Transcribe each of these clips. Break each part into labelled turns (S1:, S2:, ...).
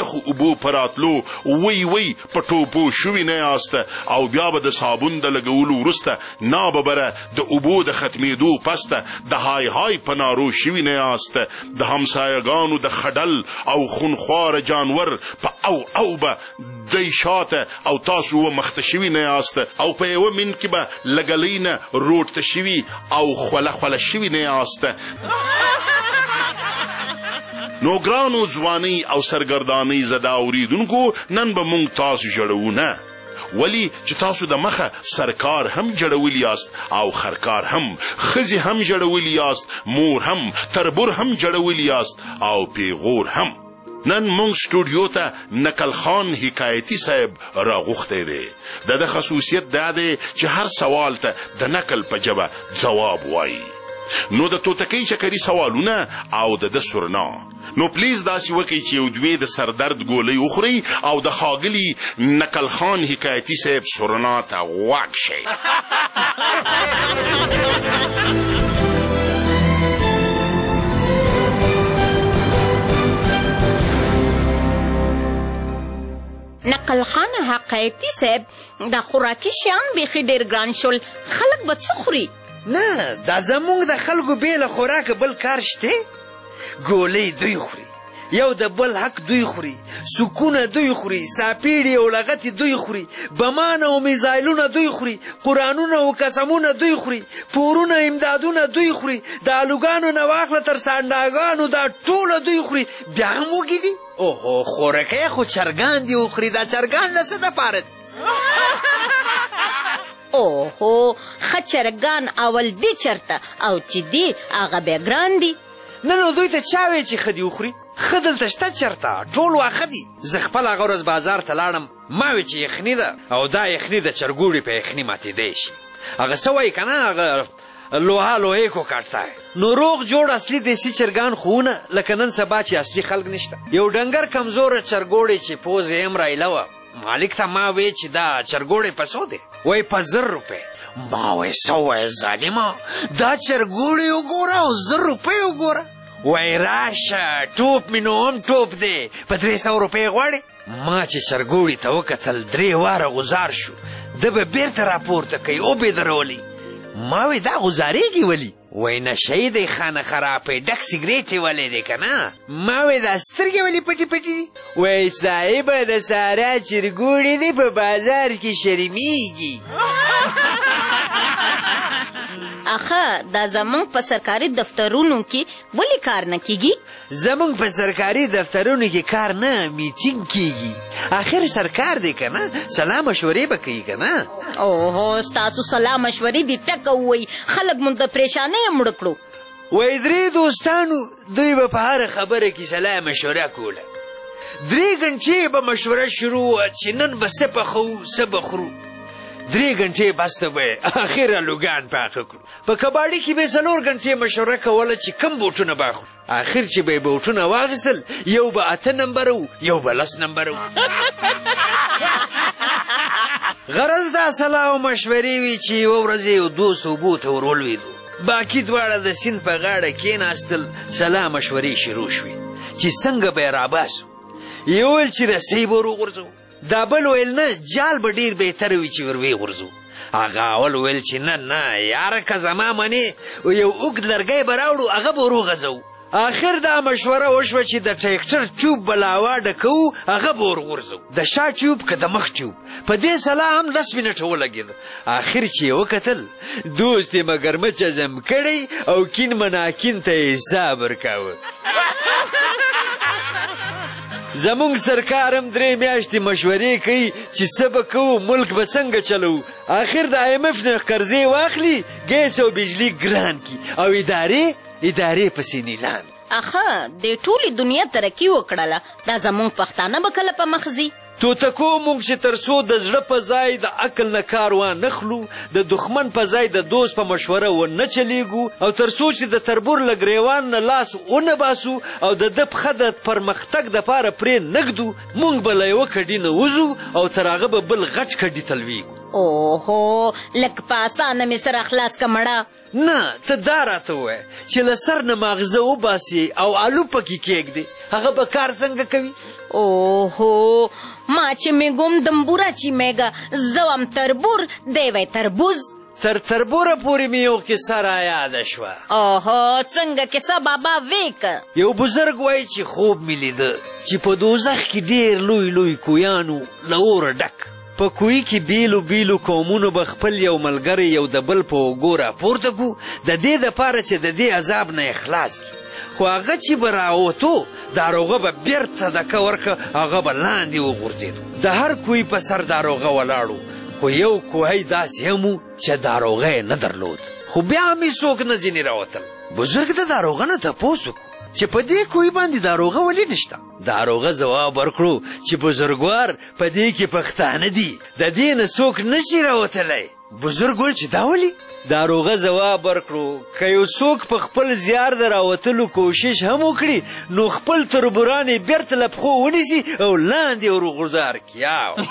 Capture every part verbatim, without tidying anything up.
S1: یخو اوبو په راتلو وی وی په ټوپو شوي نه یاست او بیا به د صابون د لګولو وروسته ناببره د اوبو د ختمېدو پسته د های های په نارو شوي نه یاست د همسایګانو د خډل او خونخواره جانور په او او به دی شاته او تاسو و مخته شوي نه یاست او په یوه من کې به لګلۍ نه روټ ته شوي او خوله خوله شوي نه یاست. نو ګرانو ځوانۍ او سرګردانۍ زده اوریدونکو نن به موږ تاسو جوړو نه ولی چې تاسو د مخه سرکار هم جوړولی یاست او خرکار هم خزي هم جوړولی یاست مور هم تربور هم جوړولی یاست او پیغور هم. نن مونږ سټوډیو ته نقل خان حکایتي صاحب راغوښتی دی. د ده خصوصیت دا دی چې هر سوال ته د نقل په ژبه ځواب وایي. نو د توتکۍ چکري سوالونه او د ده سرنا نو پلیز داسې وکړئ چې یو دوی د سردرد ګولۍ وخورئ او د ښاغلي نقل خان حکایتي صاحب سرنا ته غوږ شئ.
S2: نقل خان حقایقي صاحب دا خوراکي شیان بیخي ډېر ګران شول. خلک به څه خوري؟
S3: نه دا زمونږ د خلکو بې له خوراکه بل کار شته. ګولۍ دوی خوري، یو د بل حق دوی خوري، سکونه دوی خوري، ساپیړې او لغتې دوی خوري، بمان او میزایلونه دوی خوري، قرآنونه او قسمونه دوی خوري، پورونه امدادونه دوی خوري، د الوګانو نه واخله تر سانډاګانو دا ټوله دوی خوري. بیا هم وږي دي؟ اوهو خورکۍ خو چرګان دي وخوري. دا چرګان د څه دپاره دي؟
S2: اوهو ښه چرګان اول دی چرته او چې دی هغه بیا ګران دي.
S3: نه نو دوی ته چا وی چې ښه دي وخوري؟ ښه دلته شته چرته ټول واښه دي. زه خپل هغه ورځ بازار ته لاړم، ما وی چې یخني ده او دا یخني د چرګوړي په یخني ماتېدی شي. هغه څه وایي که نه هغه لوها لوهې کو کاټتا نو روغ جوړ اصلي دیسي چرګان خونه لکه نن سبا چې اصلي خلک نشته. یو ډنګر کمزوره چرګوړی چې پوز یې هم رایله وه مالک ته ما وی چې دا چرګوړی په څو دی؟ وایي په زر روپۍ. ما وایي څه وایې ظالمه دا چرګوړی وګوره او زر روپۍ وګوره. وای راشه ټوپ مې نو هم ټوپ دی په درې سوه روپۍ غواړې. ما چې چرګوړي ته وکتل درې واره غوزار شو. ده به بیرته راپورته کوي او به درولي. ما وی دا غوزارېږي ولي؟ وای نشی دی خانه خرابی ډک سګریټ یې ولی دی که نه؟ ما وی دا سترګې ولې پټې پټې دي؟ وای صاحبه د سارا چرګوړي دی په بازار کې شرمیږي.
S2: اخه دا زمونږ په سرکاري دفترونو کې ولې کار نه کیږي؟
S3: زمونږ په سرکاري دفترونو کې کار نه میټینګ کیږي. آخر سرکار دی که نه سلام مشورې به کوي که نه؟
S2: اوهو ستاسو سلام مشورې دي ټکه ووایي خلک مونږ د پریشانۍ مړه کړو.
S3: وای درې دوستانو دوی به په هره خبره کې سلام مشوره کوله. درې غنټې به مشوره شروع وه چې نن به څه پخوو څه به خورو. درې غنټې بسته به اخره لوګان پاخه کړو. په کباړي کې به څلور غنټې مشوره کوله چې کم بوټونه به اخلو. آخر چې به یې بوټونه واخیستل یو به اته نمبره و یو به لس نمبره و. غرض دا صلاح او مشورې وي چې یوه ورځ یو دوست اوبو ته ور ولوېدو. باقي دواړه د سیند په غاړه کېناستل. سلا مشورې شروع شوې چې څنګه به یې راباسو. یو ویل چې رسۍ به ور وغورځوو، دا بل ویل نه جال به ډېر بهتره وي چې ور ویې غورځو. هغه اول ویل چې نه نه یاره که زما منې یو اوږد لرګی به راوړو هغه به ور وغځوو. آخر دا مشوره وشوه چې د ټریکټر ټیوب به لاوا ډکوو هغه به ور غورځوو، د شا ټیوب که د مخ ټیوب. په دې سلا هم لس منټه ولګېده. آخر چې یې وکتل دوست یې مګرمچ ازم کړی او کین مناکین ته یې حساب ورکاوه. زمونږ سرکار هم درې میاشتې مشورې کوي چې څه به کوو ملک به څنګه چلوو. آخر د آی ایم اف نه قرضې واخلي ګیس او بجلي ګران کي او ادارې ادارې پسې نیلان.
S2: اخه د ټولې دنیا ترقي وکړله دا زمونږ پښتانه به کله په مخ ځي؟
S3: توتکو مونږ چې تر څو د زړه په ځای د عقل نه کار وانخلو، د دښمن په ځای د دوست په مشوره ونه چلیږو، او تر څو چې د تربور له ګریوان نه لاس ونه باسو او د ده پښه د پرمختګ دپاره پرې نږدو، مونږ به له یوه کډي نه وځو او تر هغه به بل غټ کډي ته لویږو.
S2: اوهو لږ په اسانه مې سره خلاص که مړه.
S3: نه ته دا راته ووایه چې له سر نه ماغزه وباسي او الو پکې کېږدي هغه به کار څنګه کوي؟
S2: اوهو ما چې میگم دمبورا چی میگه زوام تربور دیوی تربوز.
S3: تر تربوره پورې مې یو کیسه رایاده شوه.
S2: اوهو څنګه کیسه بابا ویکه؟
S3: یو بزرګ وایي چې خوب مې لیده چې په دوزخ کې ډېر لوی لوی کویانو له اوره ډک. په کوی کې بیلو بیلو قومونو به خپل یو ملګری یو د بل په اوږو راپورته کړو د دې دپاره چې د دې عذاب نه یې خلاص کړي. خو هغه چې به راوتو داروغه به بیرته دکه ورکه هغه به لاندې وغورځېدو. د هر کوی په سر داروغه ولاړو خو یو کوهی داسې هم و چې داروغه یې نه درلود خو بیا هم یې څوک نه ځینې راوتل. بزرګ د داروغه نه تپوس وکړو چې په دې کوی باندې داروغه ولې نشته؟ داروغه ځواب ورکړو چې بزرګوار په دې کې پښتانه دي د دې نه څوک نشي راوتلی. بزرګ وویل چې دا ولې؟ داروغه ځواب ورکړو که یو څوک په خپل زیار د راوتلو کوشش هم وکړي نو خپل تربوران یې بیرته له پښو ونیسي او لاندې ورغورځار کړي.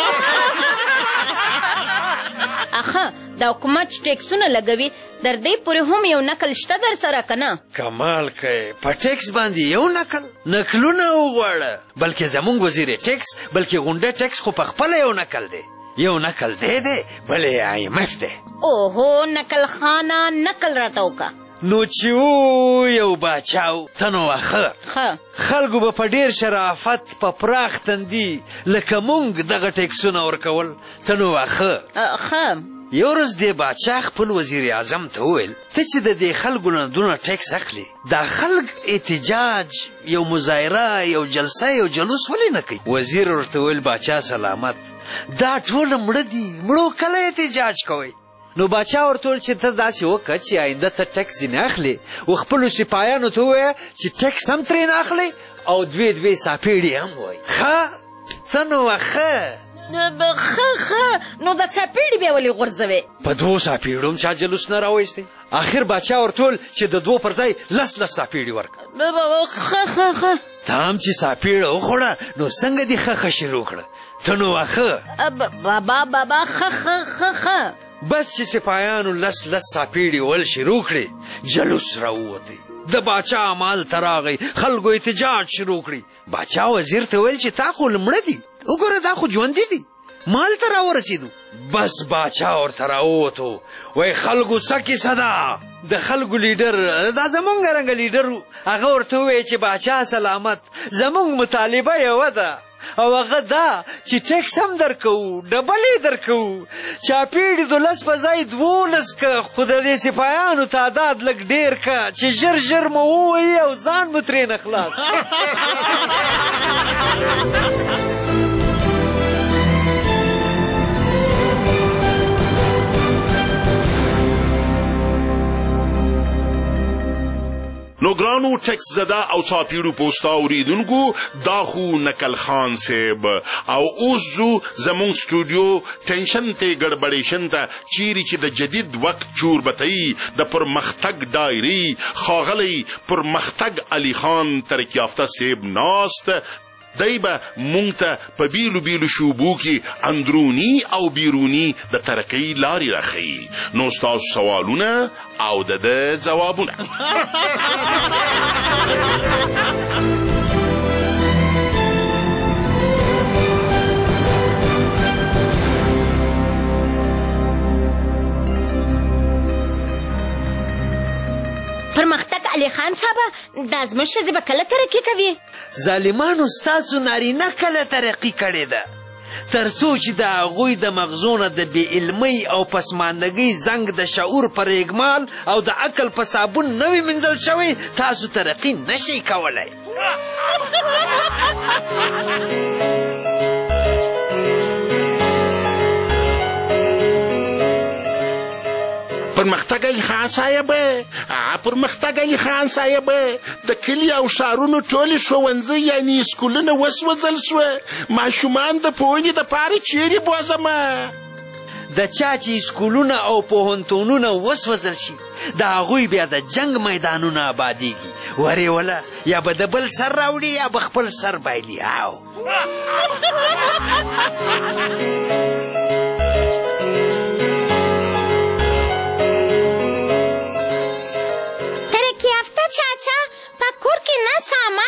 S2: اخه دا حکومت چې ټیکسونه لګوي در دې پورې هم یو نکل شته در سره که نه؟
S3: کمال کوي په ټیکس باندې یو نکل؟ نکلونه وغواړه بلکې زمونږ وزیر ټیکس بلکې غونډه ټیکس خو په خپله یو نکل دی. یو نکل دی دی بل یې آی ایم اف دی.
S2: اوهو نکل خانه نکل راته وکړه.
S3: نو چې و یو باچا و ته نو واښه
S2: ښه
S3: خلکو به په ډېر شرافت په پراخ تندي لکه مونږ دغه ټیکسونه ورکول. ته نو واښه
S2: ښه
S3: یو ورځ دې باچا خپل وزیر اعظم ته وویل ته چې د دې خلکو نه دونه ټیکس اخلي دا خلک احتجاج یو مظاهره یو جلسه یو جلوس ولې نه کوي؟ وزیر ورته وویل باچا سلامت دا ټول مړه دي مړو کله احتجاج کوئ؟ نو باچا ورته وویل چې ته داسې وکړه چې آینده ته ټیکس ځینې اخلي و خپلو سپایانو ته ووایه چې ټیکس هم ترې نه اخلي او دوې دوې ساپېړې هم وایي. ښه ته نو ښه
S2: ښه ښه نو د څاپېړې بیا ولې غورځوې؟ په
S3: دوو ساپېړو هم چا جلوس نه راوایستی. آخر باچا ورته وویل چې د دوو پر ځای لس لس ساپېړې ورکړه.
S2: ښه ښه ښه
S3: ته هم چې ساپېړه وخوړه نو څنګه دې ښه ښه شروع کړه؟ ته نو واښه
S2: بابا بابا ښه ښه ښه ښه
S3: بس چې سپایانو لس لس ساپېړې ول شروع کړې جلوس راووتی. د باچا مال ته راغی خلکو احتجاج شروع کړي. باچا وزیر ته ویل چې تا خو مړه دي وګوره دا خو ژوندي دي مال ته راورسېدو. بس باچا ورته راووتو وایي خلکو څه کیسه ده؟ د خلکو لیډر دا زمونږ رنګه لیډر و هغه ورته ووایي چې باچا سلامت زمونږ مطالبه یوه ده او هغه دا چې ټیکس هم درکوو ډبل یې درکوو چاپېړې دولس په ځای دولس که خو د دې سپایانو تعداد لږ ډېر که چې ژر ژر مو ووایي او ځان مو ترې نه خلاص.
S1: نو ګرانو ټیکس زده او څاپېړو پوستا اوریدونکو دا خو نکل خان صاحب او اوس ځو زمونږ سټوډیو ټینشن ته ګډبډېشن ته چیرې چې د جدید وخت چوربتۍ د پرمختګ ډایري ښاغلی پرمختګ علي خان ترقي یافته صاحب ناست دی به مونږ ته په بیلو بیلو شوبو کې اندروني او بیروني د ترقۍ لارې راښیي. نو ستاسو سوالونه او د ده ځوابونه.
S2: پرمختګ علي خان صاحبه دا زموږ ښځې به کله ترقي کوي؟
S3: ظالمانو ستاسو نارینه کله ترقي کړې ده تر څو چې د هغوی د مغزو نه د بې علمۍ او پسماندګۍ زنګ د شعور پر اګمال او د عقل په صابون نه وي مینځل شوی تاسو ترقي نشئ کولی.
S1: پرمختګ علي خان صاحب پرمختګ علي خان صاحب د کلي او ښارونو ټولې ښوونځۍ یعنې سکولونه وسوځل شوه ماشومان د پوهنې دپاره چیرې بوځمه؟
S3: د چا چې سکولونه او پوهنتونونه وسوځل شي د هغوی بیا د جنگ میدانونه آبادیږي ورې وله یا به د بل سر راوړي یا به خپل سر بایلي. او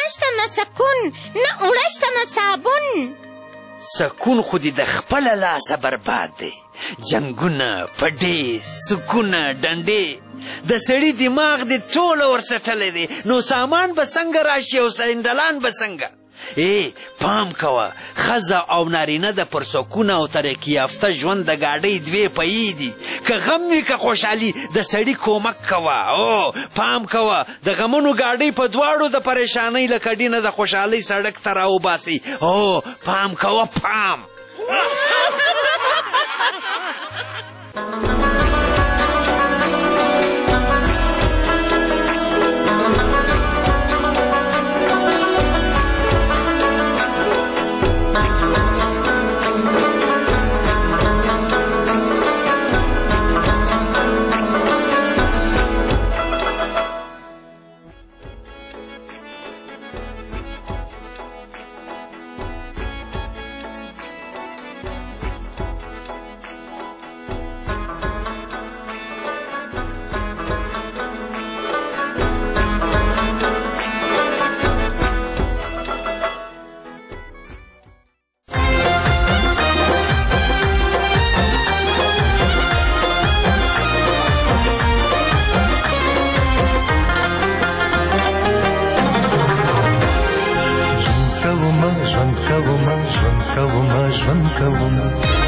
S2: شته نه سکون نه اوړه شته نه صابون.
S3: سکون خو دې د خپله لاسه برباد دی. جنګونه پډې سکونه ډنډې د سړي دماغ دې ټوله ورڅټلی دی، نو سامان به څنګه راشي او سندلان به څنګه؟ ای پام کوه، ښځه او نارینه د پر سکون او ترقي یافته ژوند د ګاډۍ دوې پهیې دي. که غم وي که خوشحالي د سړي کومک کوه. او پام کوه، د غمونو ګاډۍ په دواړو د پریشانۍ له کډینه د خوشحالۍ سړک ته راوباسي. او پام کوه پام.
S4: ژوند کومه ژوند کومه ژوند کومه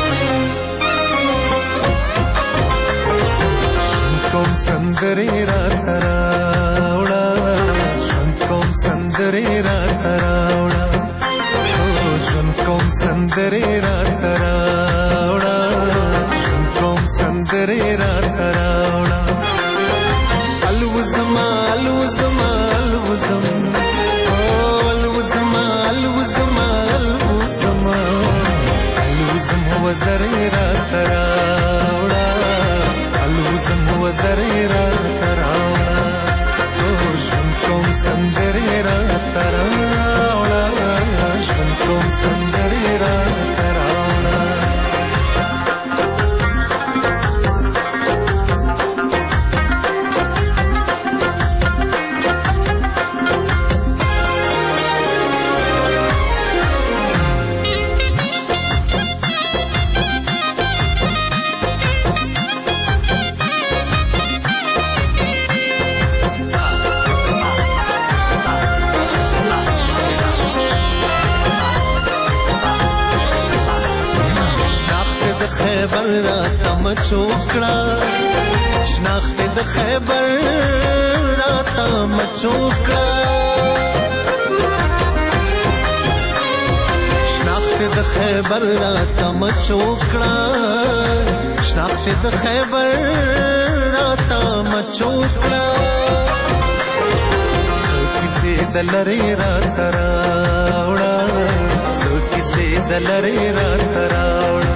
S4: ژوند کوم سندرې راته راوړه ژوند کوم سندرې راته راوړه ژوند کوم سندرې راته راوړه ژوند کوم سندرې راته راوړه الوزما الوزما الوزم وزرې راته راوړه الوزم وزرې راته راوړه ژوند کوم سندرې راته راوړه ژوند کوم سندرې راته راوړه خیبر راته مچوف کړه شناخت د خیبر راته مچوف کړه شناخت د خیبر راته مچوف کړه شناخت د خیبر راته مچوف کړه څو کیسې د لرې راته راوړه څو کیسې د لرې راته راوړه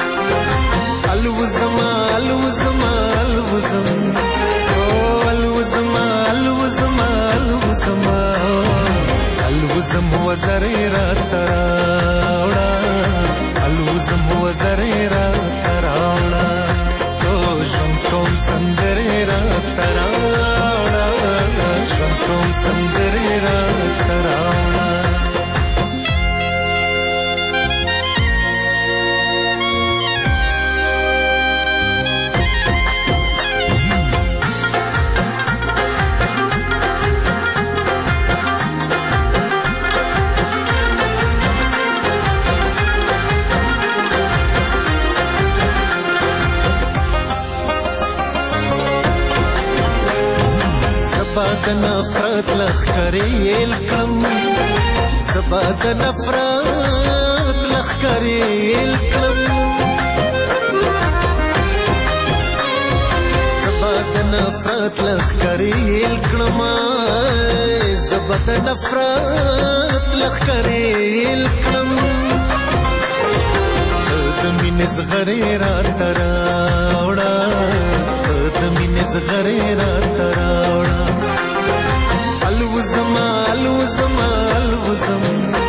S4: الوزما الوزما الوزم الوزما الوزما الوزما الوزم وزرې راته راوړه الوزم وزرې راته راوړه ژوند کوم سندرې راته راوړه ژوند کوم سندرې راته راوړه زبا د نفرت لښکرې یېل کړم زبا د نفرت لښکرې یېل کړم زبا د نفرت لښکرې یېل کړم زبا د نفرت لښکرې یېل کړم د مینې زغرې راته راوړه د مینې زغرې راته راوړه الوزما الوزما الوزم